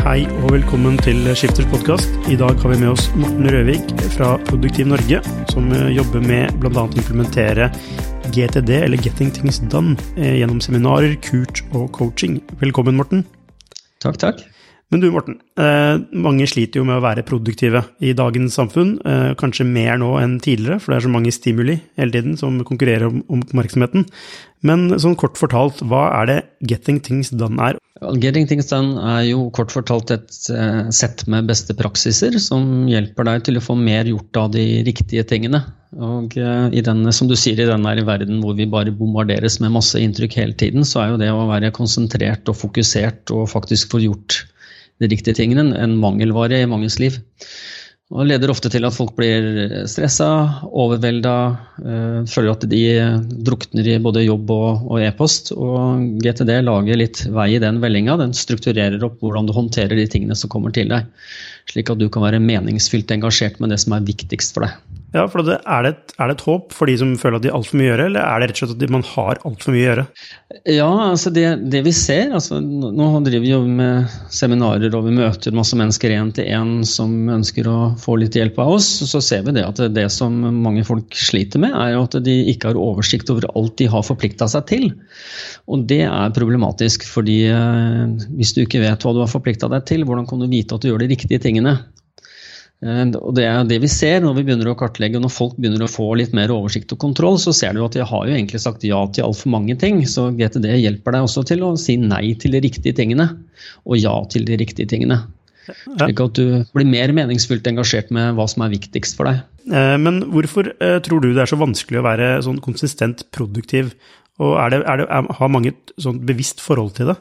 Hei og velkommen til Skifters podcast. I dag har vi med oss Morten Røvig fra Produktiv Norge, som jobber med blant annet å implementere GTD, eller Getting Things Done, gjennom seminarer, kurs og coaching. Velkommen, Morten. Takk. Men du, Morten, mange sliter jo med å være produktive i dagens samfunn, kanskje mer nå enn tidligere, for det så mange stimuli hele tiden som konkurrerer om oppmerksomheten. Men sånn kort fortalt, hva det Getting Things Done er? Getting Things Done jo kort fortalt et sett med beste praksiser som hjelper deg til å få mer gjort av de riktige tingene. Og i denne, som du sier, i denne verden hvor vi bare bombarderes med masse inntrykk hele tiden, så jo det å være konsentrert og fokusert og faktisk få gjort de riktige tingene en mangelvare i manges liv. Og leder ofte til at folk blir stresset, overveldet, føler at de drukner i både jobb og e-post, og GTD lager litt vei i den vellinga. Den strukturerer opp hvordan du håndterer de tingene som kommer til deg, slik at du kan være meningsfylt engasjert med det som viktigst for deg. Ja, for det et håp for de som føler at de har alt for mye å gjøre, eller det rett og slett at man har alt for mye å gjøre? Ja, altså det vi ser, altså nå driver vi jo med seminarer og vi møter masse mennesker en til en som ønsker å få litt hjelp av oss, så ser vi det at det som mange folk sliter med jo at de ikke har oversikt over alt de har forpliktet seg til. Og det problematisk, fordi hvis du ikke vet hva du har forpliktet deg til, hvordan kan du vite at du gjør de riktige tingene? Og det det vi ser når vi begynner å kartlegge, når folk begynner å få litt mer oversikt og kontroll, så ser du at de har jo egentlig sagt ja til alt for mange ting, så GTD hjelper deg også til å si nei til de riktige tingene, og ja til de riktige tingene. Slik at du blir mer meningsfullt engasjert med hva som viktigst for deg. Men hvorfor tror du det så vanskelig å være sånn konsistent produktiv, og har mange et sånn bevisst forhold til det?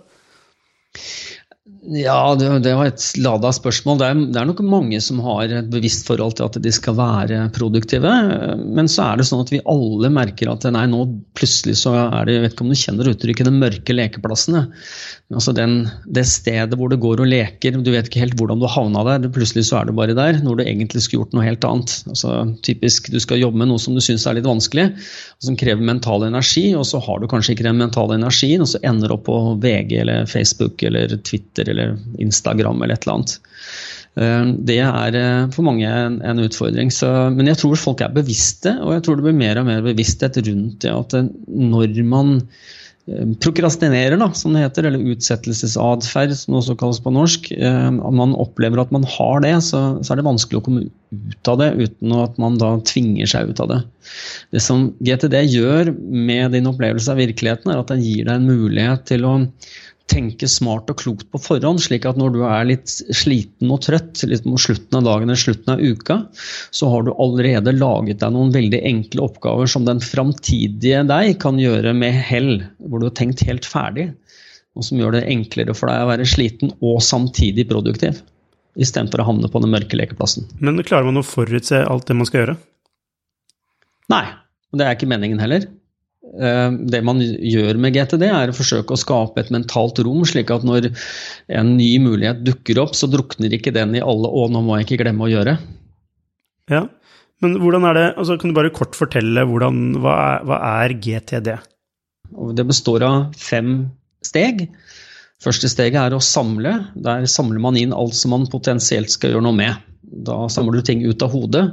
Ja, det var et ladet spørsmål. Det nok mange som har et bevisst forhold til at de skal være produktive, men så det sånn at vi alle merker at nei, nå plutselig så det, jeg vet ikke om du kjenner uttrykket, den mørke lekeplassene. Altså det stedet hvor du går og leker, du vet ikke helt hvordan du havnet der, plutselig så du bare der, når du egentlig skulle gjort noe helt annet. Altså typisk, du skal jobbe med noe som du synes litt vanskelig, og som krever mental energi, og så har du kanskje ikke den mentale energien, og så ender du opp på VG eller Facebook eller Twitter eller Instagram eller et eller annet. Det for mange en utfordring, men jeg tror folk bevisste, og jeg tror det blir mer og mer bevissthet rundt det at når man prokrastinerer, som det heter, eller utsettelsesadferd, som det også kalles på norsk, man opplever at man har det, så det vanskelig å komme ut av det uten at man da tvinger seg ut av det. Det som GTD gjør med din opplevelse av virkeligheten at den gir deg en mulighet til å tenke smart og klokt på forhånd, slik at når du litt sliten og trøtt, litt mot slutten av dagen eller slutten av uka, så har du allerede laget deg noen veldig enkle oppgaver som den framtidige deg kan gjøre med hell, hvor du har tenkt helt ferdig, og som gjør det enklere for deg å være sliten og samtidig produktiv, i stedet for å havne på den mørke lekeplassen. Men klarer man å forutse alt det man skal gjøre? Nei, og det ikke meningen heller. Det man gjør med GTD å forsøke å skape et mentalt rom, slik at når en ny mulighet dukker opp, så drukner ikke den i alle, nå må jeg ikke glemme å gjøre. Ja, men hvordan det, altså kan du bare kort fortelle hva GTD? Det består av 5 steg. Første steget å samle. Der samler man inn alt som man potensielt skal gjøre noe med. Da samler du ting ut av hodet.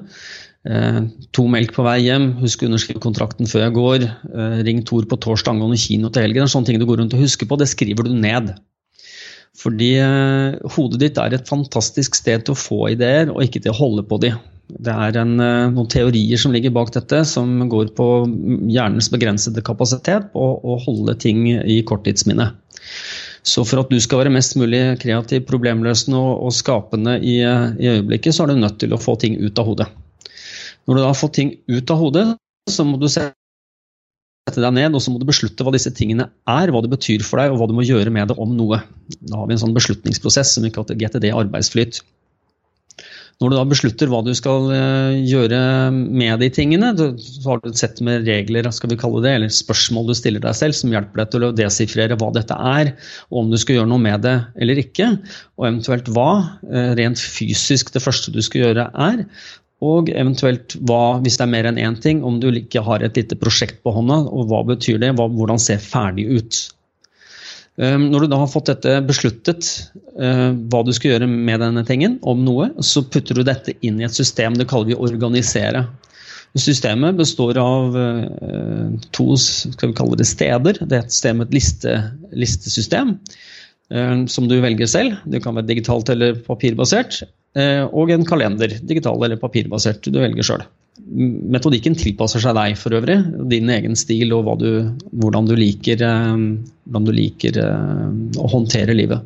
2 melk på vei hjem, husk å underskrive kontrakten før jeg går, ring Tor på torsdag angående kino til helgen, sånne ting du går rundt og husker på, det skriver du ned. Fordi hodet ditt et fantastisk sted til å få ideer, og ikke til å holde på de. Det noen teorier som ligger bak dette, som går på hjernens begrensede kapasitet på å holde ting i korttidsminne. Så for at du skal være mest mulig kreativ, problemløsende og skapende i øyeblikket, så du nødt til å få ting ut av hodet. Når du da har fått ting ut av hodet, så må du sette deg ned, og så må du beslutte hva disse tingene hva det betyr for deg, og hva du må gjøre med det om noe. Da har vi en sånn beslutningsprosess som vi kaller GTD arbeidsflyt. Når du da beslutter hva du skal gjøre med de tingene, så har du et sett med regler, skal vi kalle det, eller spørsmål du stiller deg selv, som hjelper deg til å desifrere hva dette og om du skal gjøre noe med det eller ikke, og eventuelt hva, rent fysisk det første du skal gjøre og eventuelt hvis det mer enn en ting, om du ikke har et lite prosjekt på hånda, og hva betyr det, hvordan ser ferdig ut. Når du da har fått dette besluttet, hva du skal gjøre med denne tingen, om noe, så putter du dette inn i et system, det kaller vi organisere. Systemet består av to, skal vi kalle det steder. Det er et sted med et listesystem, som du velger selv. Det kan være digitalt eller papirbasert, og en kalender, digital eller papirbasert, du velger selv. Metodikken tilpasser seg deg for øvrig, din egen stil og hvordan du liker å håndtere livet.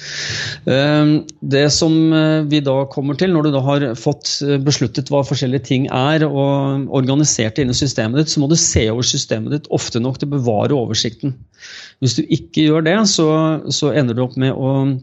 Det som vi da kommer til, når du da har fått besluttet hva forskjellige ting er og organisert det inn i systemet ditt, så må du se over systemet ditt ofte nok til å bevare oversikten. Hvis du ikke gjør det, så ender du opp med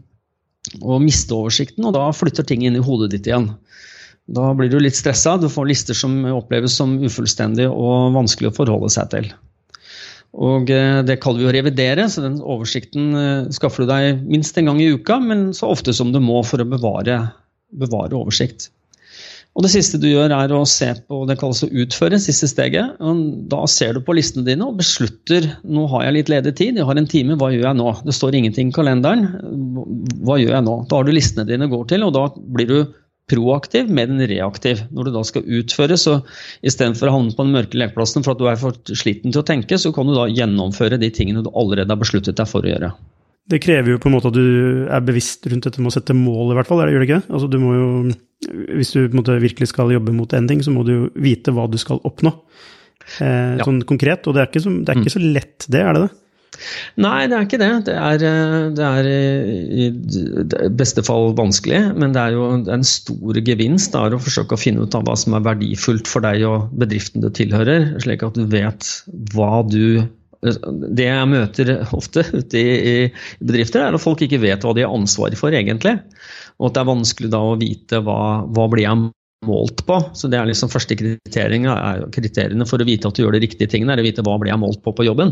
å miste oversikten, og da flytter ting inn i hodet ditt igjen. Da blir du litt stresset, du får lister som oppleves som ufullstendige og vanskelig å forholde seg til. Og det kaller vi å revidere, så den oversikten skaffer du deg minst en gang i uka, men så ofte som du må for å bevare oversikt. Og det siste du gjør er å se på, det kalles å utføre, siste steget. Og da ser du på listene dine og beslutter, nå har jeg litt ledig tid, jeg har en time, hva gjør jeg nå? Det står ingenting i kalenderen, hva gjør jeg nå? Da har du listene dine går til, og da blir du proaktiv, mer enn reaktiv. Når du da skal utføre, så i stedet for å havne på den mørke lekeplassen for at du er for sliten til å tenke, så kan du da gjennomføre de tingene du allerede har besluttet deg for å gjøre. Det krever jo på en måte at du er bevisst rundt dette med å sette mål i hvert fall, gjør det ikke? Altså du må jo, hvis du på en måte virkelig skal jobbe mot en ting, så må du jo vite hva du skal oppnå. Sånn konkret, og det er ikke så lett det, er det det? Nei, det er ikke det. Det er i beste fall vanskelig, men det er jo en stor gevinst å forsøke å finne ut av hva som er verdifullt for deg og bedriften du tilhører, slik at du vet hva det jeg møter ofte ute i bedrifter er at folk ikke vet hva de har ansvar for egentlig, og at det er vanskelig da å vite hva blir jeg målt på. Så det er liksom første kriteriene for å vite at du gjør de riktige tingene, er å vite hva blir jeg målt på jobben.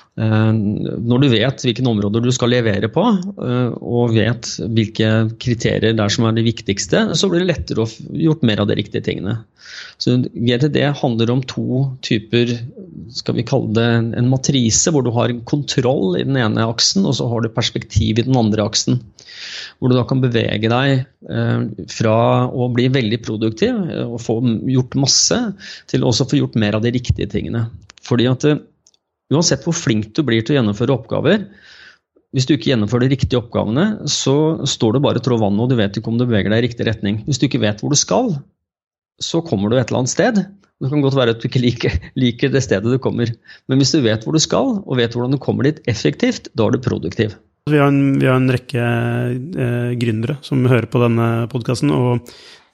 Når du vet hvilke områder du skal levere på, og vet hvilke kriterier der som er de viktigste, så blir det lettere å gjort mer av de riktige tingene. Så GTD handler om to typer, skal vi kalle det en matrise, hvor du har en kontroll i den ene aksen, og så har du perspektiv i den andre aksen. Hvor du da kan bevege deg fra å bli veldig produktiv, og få gjort masse, til også å få gjort mer av de riktige tingene. Fordi at uansett hvor flink du blir til å gjennomføre oppgaver, hvis du ikke gjennomfører de riktige oppgavene, så står du bare trå vannet, og du vet ikke om du beveger deg i riktig retning. Hvis du ikke vet hvor du skal, så kommer du et eller annet sted. Det kan godt være at du ikke liker det stedet du kommer. Men hvis du vet hvor du skal, og vet hvordan du kommer dit effektivt, da er du produktiv. Vi har en rekke gründere som hører på denne podcasten, og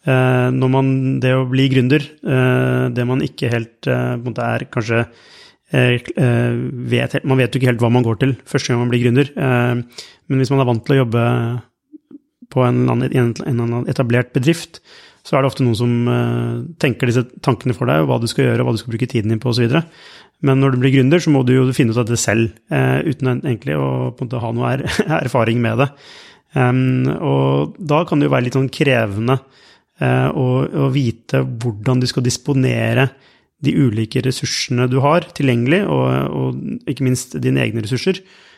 det å bli gründer, det man ikke helt er kanskje man vet jo ikke helt hva man går til første gang man blir gründer, men hvis man er vant til å jobbe på en etablert bedrift, så er det ofte noen som tenker disse tankene for deg, og hva du skal gjøre, og hva du skal bruke tiden din på og så videre. Men når du blir gründer, så må du jo finne ut av det selv, uten egentlig å på en måte ha noe erfaring med det. Og da kan det jo være litt sånn krevende å vite hvordan du skal disponere de ulike ressursene du har tilgjengelig, og ikke minst dine egne ressurser.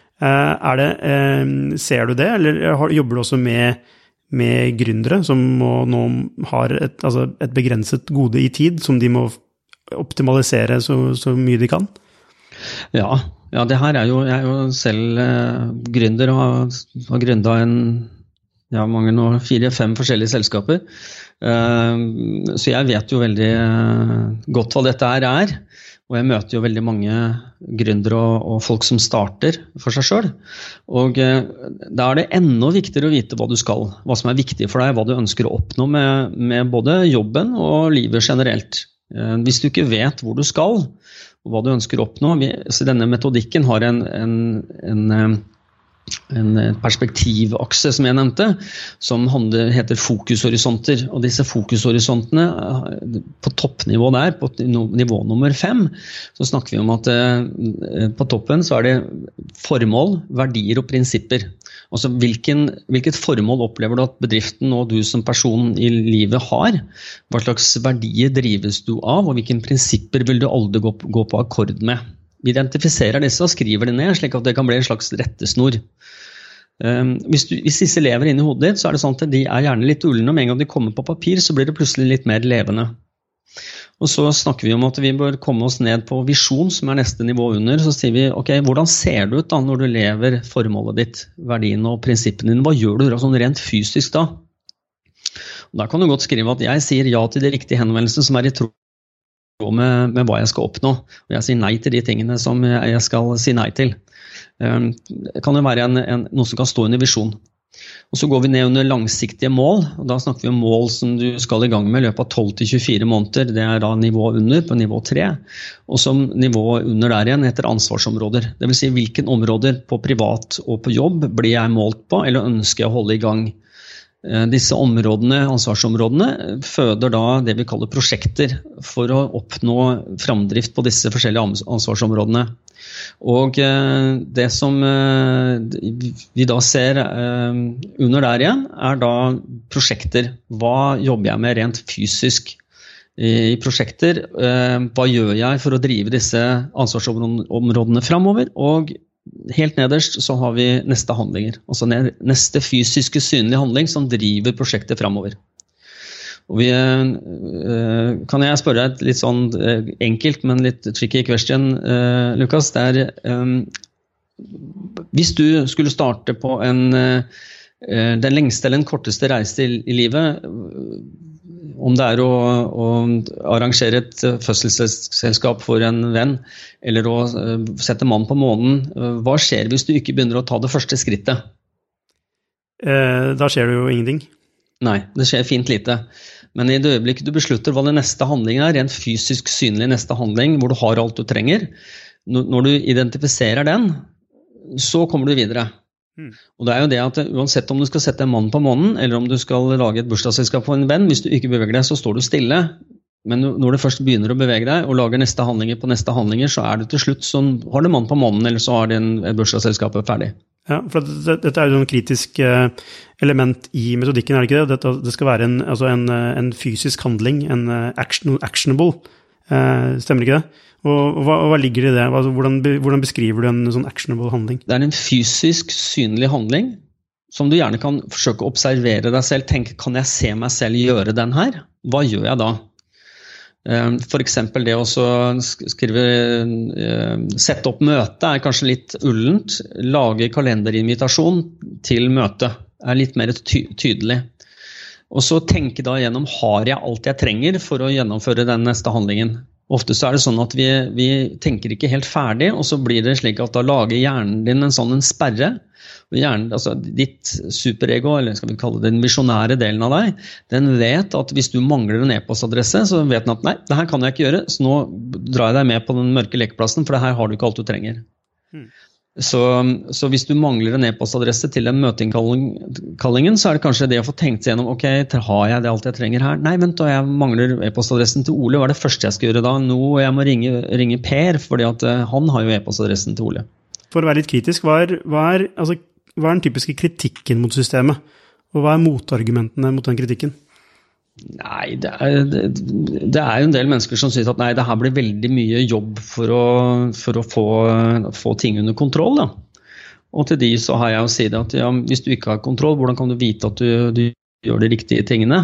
Ser du det, eller jobber du også med gründere som nå har et begrenset gode i tid, som de må optimalisere så mye de kan? Ja, det her jeg er jo selv gründer, og har gründet mange nå, 4-5 forskjellige selskaper. Så jeg vet jo veldig godt hva dette er, og jeg møter jo veldig mange gründere og folk som starter for seg selv. Og da er det enda viktigere å vite hva du skal, hva som er viktig for deg, hva du ønsker å oppnå med både jobben og livet generelt. Hvis du ikke vet hvor du skal, og hva du ønsker å oppnå, så denne metodikken har en perspektivakse som jeg nevnte, som heter fokushorisonter, og disse fokushorisontene på toppnivå der, på nivå nummer 5, så snakker vi om at på toppen så er det formål, verdier og prinsipper. Altså hvilket formål opplever du at bedriften og du som person i livet har? Hva slags verdier drives du av, og hvilke prinsipper vil du aldri gå på akkord med? identifiserer disse og skriver det ned, slik at det kan bli en slags rettesnor. Hvis disse lever inni hodet ditt, så det sånn at de gjerne litt ullende, og med en gang de kommer på papir, så blir det plutselig litt mer levende. Og så snakker vi om at vi bør komme oss ned på visjon, som neste nivå under. Så sier vi, ok, hvordan ser det ut da når du lever formålet ditt, verdiene og prinsippene dine? Hva gjør du sånn rent fysisk da? Og da kan du godt skrive at jeg sier ja til de riktige henvendelsene som i tråd med hva jeg skal oppnå. Og jeg sier nei til de tingene som jeg skal si nei til. Det kan jo være noe som kan stå under visjon. Og så går vi ned under langsiktige mål, og da snakker vi om mål som du skal i gang med i løpet av 12-24 måneder. Det da nivå under på nivå 3, og som nivå under der igjen heter ansvarsområder. Det vil si hvilke områder på privat og på jobb blir jeg målt på, eller ønsker jeg å holde i gang. Disse områdene, ansvarsområdene, føder da det vi kaller prosjekter for å oppnå framdrift på disse forskjellige ansvarsområdene. Og det som vi da ser under der igjen, da prosjekter. Hva jobber jeg med rent fysisk i prosjekter? Hva gjør jeg for å drive disse ansvarsområdene fremover? Og helt nederst så har vi neste handlinger, altså neste fysiske synlige handling som driver prosjektet fremover. Og kan jeg spørre deg et litt sånn enkelt, men litt tricky question, Lukas, hvis du skulle starte på den lengste eller den korteste reise i livet, om det å arrangere et fødselsselskap for en venn, eller å sette mann på månen, hva skjer hvis du ikke begynner å ta det første skrittet? Da skjer det jo ingenting. Nei, det skjer fint lite. Men i det øyeblikket du beslutter hva den neste handlingen rent fysisk synlig neste handling, hvor du har alt du trenger, når du identifiserer den, så kommer du videre. Og det jo det at uansett om du skal sette en mann på månen, eller om du skal lage et bursdagsselskap for en venn, hvis du ikke beveger deg, så står du stille. Men når du først begynner å bevege deg, og lager neste handlinger på neste handlinger, så du til slutt, så har du mann på månen, eller så har du et bursdagsselskap ferdig. Ja, for dette jo et kritisk element i metodikken, det ikke det? Det skal være en fysisk handling, en actionable, stemmer ikke det? Og hva ligger i det? Hvordan beskriver du en sånn actionable handling? Det en fysisk synlig handling, som du gjerne kan forsøke å observere deg selv. Tenk, kan jeg se meg selv gjøre den her? Hva gjør jeg da? For eksempel det å sette opp møte kanskje litt ullent. Lage kalenderinvitasjon til møte litt mer tydelig. Og så tenke da gjennom, har jeg alt jeg trenger for å gjennomføre den neste handlingen? Ofte så det sånn at vi tenker ikke helt ferdig, og så blir det slik at da lager hjernen din en sperre. Og hjernen, altså ditt superego, eller skal vi kalle det den visjonære delen av deg, den vet at hvis du mangler en e-postadresse, så vet den at nei, det her kan jeg ikke gjøre, så nå drar jeg deg med på den mørke lekeplassen, for det her har du ikke alt du trenger. Så hvis du mangler en e-postadresse til den møteinnkallingen, så det kanskje det å få tenkt gjennom, ok, har jeg det alt jeg trenger her? Nei, vent da, jeg mangler e-postadressen til Ole, hva det første jeg skal gjøre da? Nå, jeg må ringe Per, fordi at han har jo e-postadressen til Ole. For å være litt kritisk, hva den typiske kritikken mot systemet? Og hva motargumentene mot den kritikken? Nei, det jo en del mennesker som sier at nei, det her blir veldig mye jobb for å få ting under kontroll. Da. Og til de så har jeg å si det at ja, hvis du ikke har kontroll, hvordan kan du vite at du gjør de riktige tingene?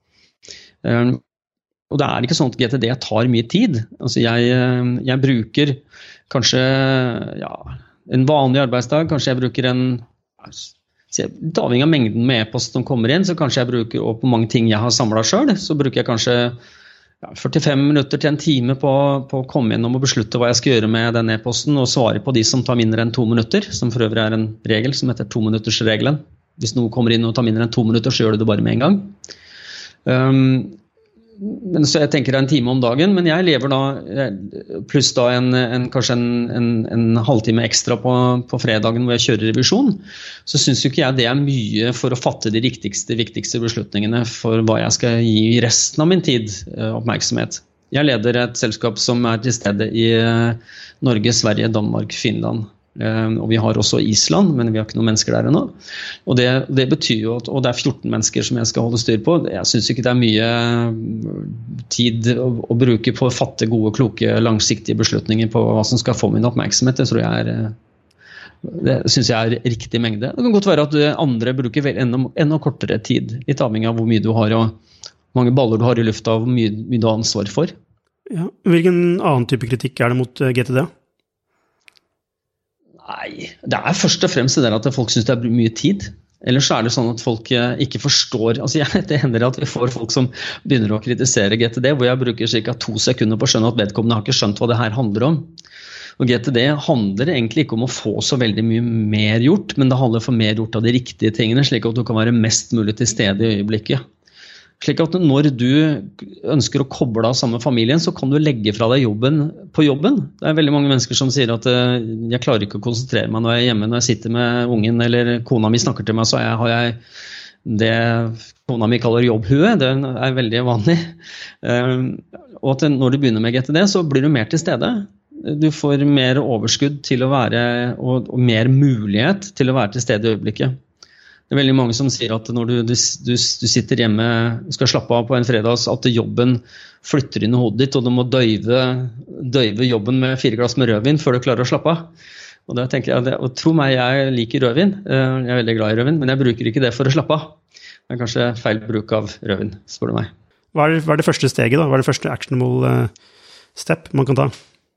Og det ikke sånn at GTD tar mye tid. Altså jeg bruker kanskje en vanlig arbeidsdag, kanskje jeg bruker litt avhengig av mengden med e-post som kommer inn, så kanskje jeg bruker, og på mange ting jeg har samlet selv, så bruker jeg kanskje 45 minutter til en time på å komme inn og beslutte hva jeg skal gjøre med den e-posten, og svare på de som tar mindre enn 2 minutter, som for øvrig en regel som heter 2-minuttersregelen. Hvis noe kommer inn og tar mindre enn 2 minutter, så gjør du det bare med en gang. Men så jeg tenker en time om dagen, men jeg lever da pluss da kanskje en halvtime ekstra på fredagen hvor jeg kjører revisjon, så synes jo ikke jeg det mye for å fatte de viktigste beslutningene for hva jeg skal gi resten av min tid oppmerksomhet. Jeg leder et selskap som til stede i Norge, Sverige, Danmark, Finland Og vi har også Island, men vi har ikke noen mennesker der ennå. Og det betyr jo at, og det 14 mennesker som jeg skal holde styr på. Jeg synes ikke det mye tid å bruke på å fatte gode, kloke, langsiktige beslutninger på hva som skal få min oppmerksomhet. Det tror jeg det synes jeg riktig mengde. Det kan godt være at andre bruker enda kortere tid, litt avhengig av hvor mye du har, og hvor mange baller du har i lufta, og hvor mye du har ansvar for. Ja. Hvilken annen type kritikk det mot GTD? Nei, det først og fremst det der at folk synes det mye tid. Ellers så det sånn at folk ikke forstår. Altså det hender at vi får folk som begynner å kritisere GTD, hvor jeg bruker ca. 2 sekunder på å skjønne at vedkommende har ikke skjønt hva det her handler om. Og GTD handler egentlig ikke om å få så veldig mye mer gjort, men det handler for mer gjort av de riktige tingene, slik at du kan være mest mulig til stede i øyeblikket. Slik at når du ønsker å koble av sammen med familien, så kan du legge fra deg jobben på jobben. Det veldig mange mennesker som sier at jeg klarer ikke å konsentrere meg når jeg hjemme, når jeg sitter med ungen, eller kona mi snakker til meg, så har jeg det kona mi kaller jobbhue. Det veldig vanlig. Og at når du begynner med GTD, så blir du mer til stede. Du får mer overskudd til å være, og mer mulighet til å være til stede i øyeblikket. Det veldig mange som sier at når du sitter hjemme og skal slappe av på en fredag, at jobben flytter inn i hodet ditt, og du må døyve jobben med 4 glass med rødvin før du klarer å slappe av. Og da tenker jeg, og tro meg, jeg liker rødvin. Jeg veldig glad i rødvin, men jeg bruker ikke det for å slappe av. Det kanskje feil bruk av rødvin, spør du meg. Hva det første steget da? Hva det første actionable step man kan ta?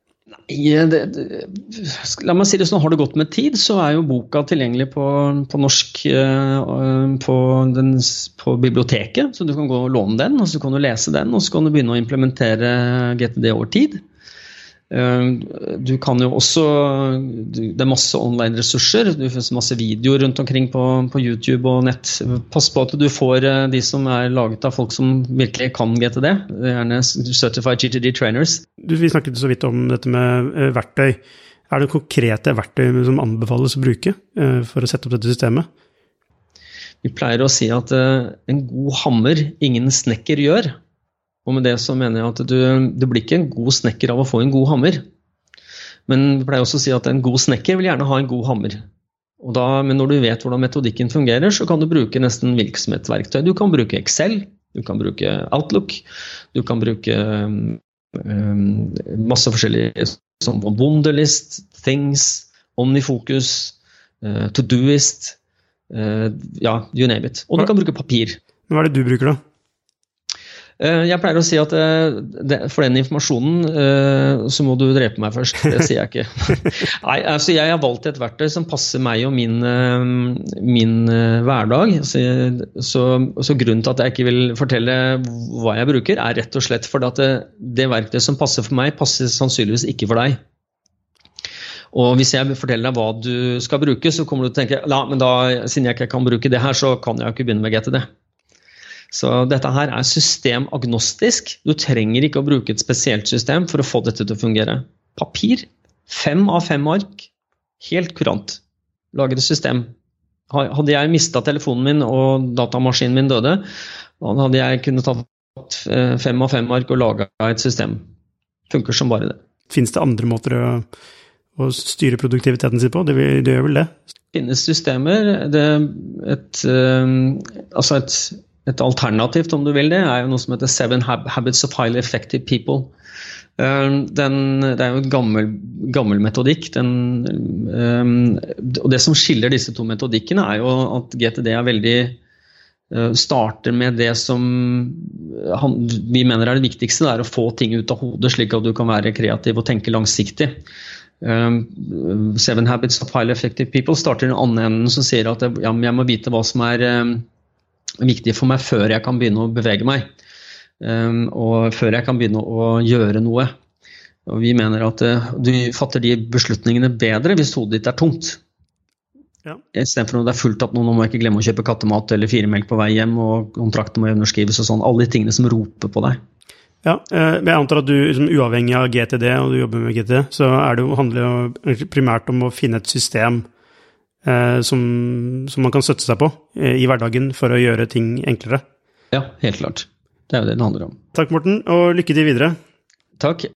La meg si det sånn, har det gått med tid, så jo boka tilgjengelig på norsk på biblioteket, så du kan gå og låne den, og så kan du lese den, og så kan du begynne å implementere GTD over tid. Du kan jo også, det masse online ressurser, du får masse videoer rundt omkring på YouTube og nett. Pass på at du får de som laget av folk som virkelig kan GTD, gjerne Certified GTD Trainers. Vi snakket så vidt om dette med verktøy. Det konkrete verktøy som anbefales å bruke for å sette opp dette systemet? Vi pleier å si at en god hammer ingen snekker gjør. Og med det så mener jeg at du blir ikke en god snekker av å få en god hammer. Men vi pleier også å si at en god snekker vil gjerne ha en god hammer. Men når du vet hvordan metodikken fungerer, så kan du bruke nesten virksomhetsverktøy. Du kan bruke Excel, du kan bruke Outlook, du kan bruke masse forskjellige som Wunderlist, Things, OmniFocus, Todoist, you name it. Og du kan bruke papir. Hva det du bruker da? Jeg pleier å si at for den informasjonen så må du drepe meg først. Det sier jeg ikke. Nei, altså jeg har valgt et verktøy som passer meg og min hverdag. Så grunnen til at jeg ikke vil fortelle hva jeg bruker, rett og slett fordi at det verktøy som passer for meg, passer sannsynligvis ikke for deg. Og hvis jeg forteller deg hva du skal bruke, så kommer du til å tenke, men da, siden jeg ikke kan bruke det her, så kan jeg jo ikke begynne med GTD. Så dette her systemagnostisk. Du trenger ikke å bruke et spesielt system for å få dette til å fungere. Papir, 5 av 5 ark, helt kurant. Lager et system. Hadde jeg mistet telefonen min og datamaskinen min døde, da hadde jeg kunnet tatt 5 av 5 ark og laget et system. Funker som bare det. Finnes det andre måter å styre produktiviteten sin på? Det gjør vel det? Finnes systemer. Et alternativt, om du vil det, jo noe som heter 7 Habits of Highly Effective People. Det jo en gammel metodikk. Og det som skiller disse 2 metodikkene jo at GTD veldig starter med det som vi mener det viktigste, det å få ting ut av hodet slik at du kan være kreativ og tenke langsiktig. 7 Habits of Highly Effective People starter i den andre enden som sier at jeg må vite hva som viktig for meg før jeg kan begynne å bevege meg, og før jeg kan begynne å gjøre noe. Og vi mener at du fatter de beslutningene bedre hvis hodet ditt tomt. Ja. I stedet for når det fullt opp, nå må jeg ikke glemme å kjøpe kattemat eller 4 melk på vei hjem, og kontrakten må underskrives og sånn, alle de tingene som roper på deg. Ja, jeg antar at du uavhengig av GTD, og du jobber med GTD, så handler det primært om å finne et system som man kan støtte seg på i hverdagen for å gjøre ting enklere. Ja, helt klart. Det jo det handler om. Takk, Morten, og lykke til videre. Takk.